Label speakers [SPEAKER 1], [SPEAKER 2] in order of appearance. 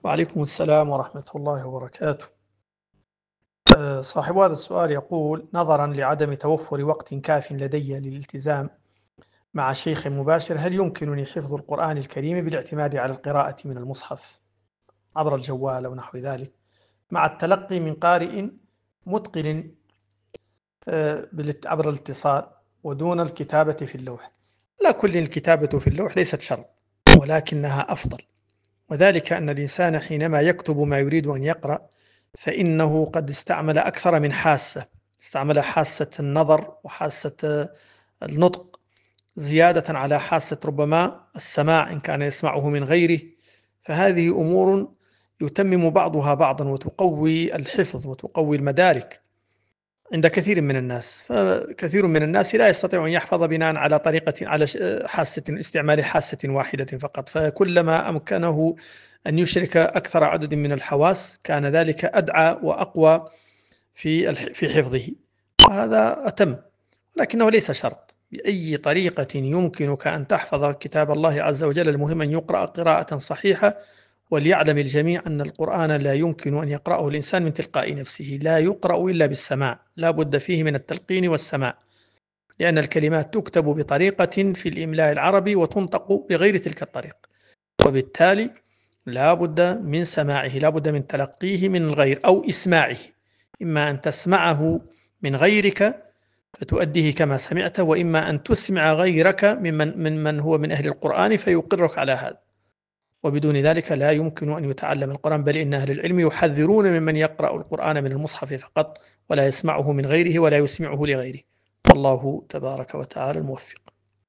[SPEAKER 1] وعليكم السلام ورحمة الله وبركاته. صاحب هذا السؤال يقول: نظرا لعدم توفر وقت كاف لدي للالتزام مع شيخ مباشر، هل يمكنني حفظ القرآن الكريم بالاعتماد على القراءة من المصحف عبر الجوال أو نحو ذلك، مع التلقي من قارئ متقن عبر الاتصال ودون الكتابة في اللوح؟ لا، كل الكتابة في اللوح ليست شرط، ولكنها أفضل، وذلك أن الإنسان حينما يكتب ما يريد أن يقرأ فإنه قد استعمل أكثر من حاسة، استعمل حاسة النظر وحاسة النطق زيادة على حاسة ربما السماع إن كان يسمعه من غيره، فهذه أمور يتمم بعضها بعضا وتقوي الحفظ وتقوي المدارك عند كثير من الناس. فكثير من الناس لا يستطيع أن يحفظ بناء على حاسة، استعمال حاسة واحدة فقط، فكلما أمكنه أن يشرك أكثر عدد من الحواس كان ذلك أدعى وأقوى في حفظه، وهذا أتم، لكنه ليس شرط. بأي طريقة يمكنك أن تحفظ كتاب الله عز وجل، المهم أن يقرأ قراءة صحيحة. وليعلم الجميع أن القرآن لا يمكن أن يقرأه الإنسان من تلقاء نفسه، لا يقرأ إلا بالسماع، لا بد فيه من التلقين والسماع، لأن الكلمات تكتب بطريقة في الإملاء العربي وتنطق بغير تلك الطريقة، وبالتالي لا بد من سماعه، لا بد من تلقيه من الغير أو إسماعه، إما أن تسمعه من غيرك فتؤديه كما سمعت، وإما أن تسمع غيرك ممن هو من أهل القرآن فيقرك على هذا، وبدون ذلك لا يمكن أن يتعلم القرآن. بل إن أهل العلم يحذرون ممن يقرأ القرآن من المصحف فقط ولا يسمعه من غيره ولا يسمعه لغيره، والله تبارك وتعالى الموفق.